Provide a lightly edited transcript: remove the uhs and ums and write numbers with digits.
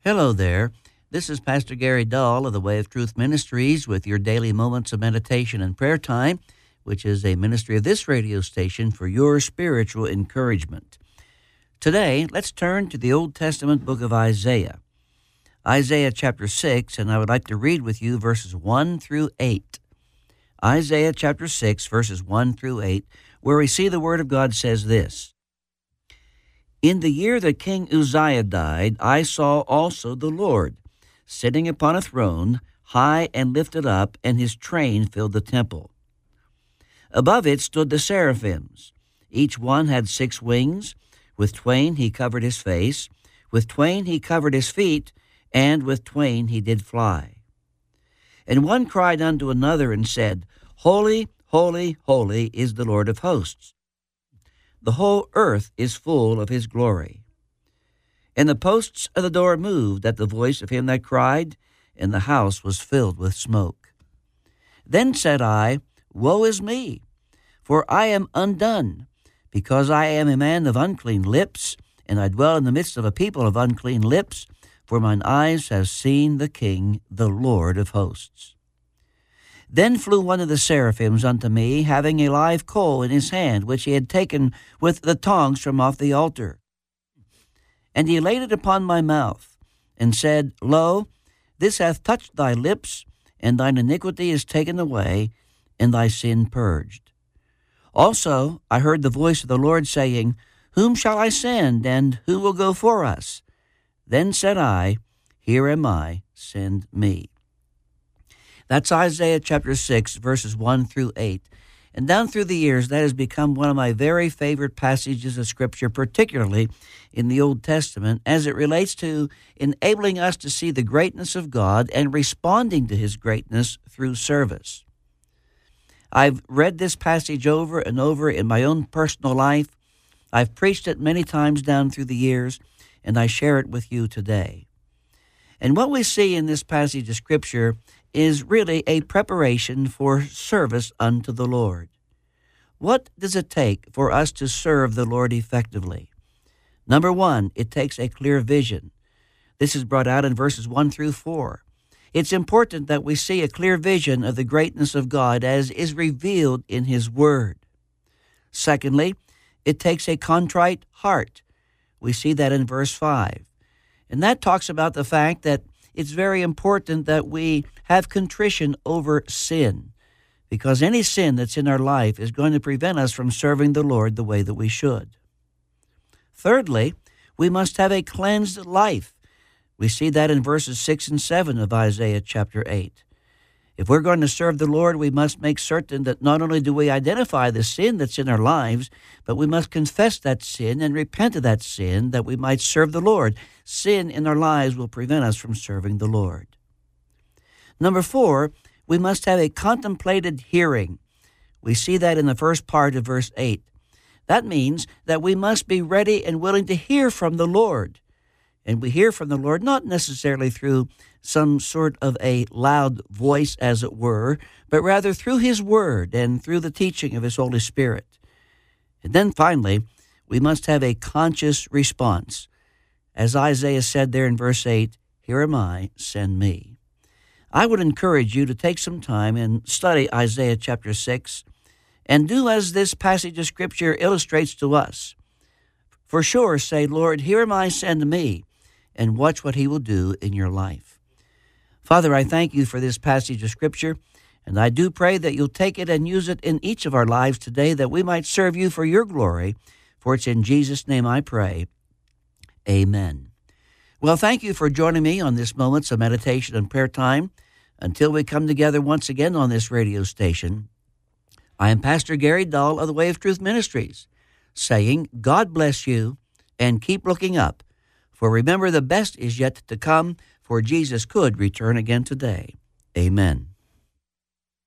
Hello there. This is Pastor Gary Dahl of the Way of Truth Ministries with your daily moments of meditation and prayer time, which is a ministry of this radio station for your spiritual encouragement. Today, let's turn to the Old Testament book of Isaiah. Isaiah chapter 6, and I would like to read with you verses 1 through 8. Isaiah chapter 6, verses 1 through 8, where we see the Word of God says this: In the year that King Uzziah died, I saw also the Lord, sitting upon a throne, high and lifted up, and his train filled the temple. Above it stood the seraphims. Each one had 6 wings. With twain he covered his face, with twain he covered his feet, and with twain he did fly. And one cried unto another and said, Holy, holy, holy is the Lord of hosts. The whole earth is full of his glory. And the posts of the door moved at the voice of him that cried, and the house was filled with smoke. Then said I, Woe is me, for I am undone, because I am a man of unclean lips, and I dwell in the midst of a people of unclean lips, for mine eyes have seen the King, the Lord of hosts. Then flew one of the seraphims unto me, having a live coal in his hand, which he had taken with the tongs from off the altar. And he laid it upon my mouth, and said, Lo, this hath touched thy lips, and thine iniquity is taken away, and thy sin purged. Also I heard the voice of the Lord saying, Whom shall I send, and who will go for us? Then said I, Here am I, send me. That's Isaiah chapter 6, verses 1 through 8. And down through the years, that has become one of my very favorite passages of Scripture, particularly in the Old Testament, as it relates to enabling us to see the greatness of God and responding to his greatness through service. I've read this passage over and over in my own personal life. I've preached it many times down through the years, and I share it with you today. And what we see in this passage of Scripture is really a preparation for service unto the Lord. What does it take for us to serve the Lord effectively? Number 1, it takes a clear vision. This is brought out in verses 1 through 4. It's important that we see a clear vision of the greatness of God as is revealed in his Word. Secondly, it takes a contrite heart. We see that in verse 5. And that talks about the fact that it's very important that we have contrition over sin, because any sin that's in our life is going to prevent us from serving the Lord the way that we should. Thirdly, we must have a cleansed life. We see that in verses 6 and 7 of Isaiah chapter 8. If we're going to serve the Lord, we must make certain that not only do we identify the sin that's in our lives, but we must confess that sin and repent of that sin that we might serve the Lord. Sin in our lives will prevent us from serving the Lord. Number 4, we must have a contemplated hearing. We see that in the first part of verse 8. That means that we must be ready and willing to hear from the Lord. And we hear from the Lord not necessarily through some sort of a loud voice, as it were, but rather through his Word and through the teaching of his Holy Spirit. And then finally, we must have a conscious response. As Isaiah said there in verse 8, Here am I, send me. I would encourage you to take some time and study Isaiah chapter 6 and do as this passage of Scripture illustrates to us. For sure, say, Lord, here am I, send me, and watch what he will do in your life. Father, I thank you for this passage of Scripture, and I do pray that you'll take it and use it in each of our lives today, that we might serve you for your glory. For it's in Jesus' name I pray. Amen. Well, thank you for joining me on this Moments of Meditation and Prayer Time. Until we come together once again on this radio station, I am Pastor Gary Dahl of the Way of Truth Ministries, saying, God bless you, and keep looking up. For remember, the best is yet to come, for Jesus could return again today. Amen.